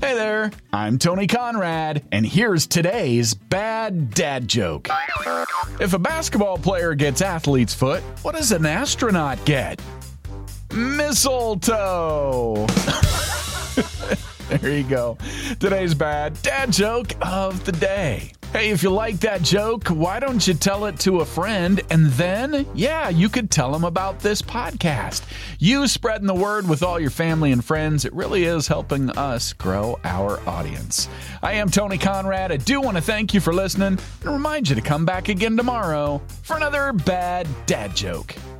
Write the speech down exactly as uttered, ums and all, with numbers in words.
Hey there, I'm Tony Conrad, and here's today's bad dad joke. If a basketball player gets athlete's foot, what does an astronaut get? Mistletoe. There you go. Today's bad dad joke of the day. Hey, if you like that joke, why don't you tell it to a friend, and then, yeah, you could tell them about this podcast. You spreading the word with all your family and friends, it really is helping us grow our audience. I am Tony Conrad. I do want to thank you for listening and remind you to come back again tomorrow for another bad dad joke.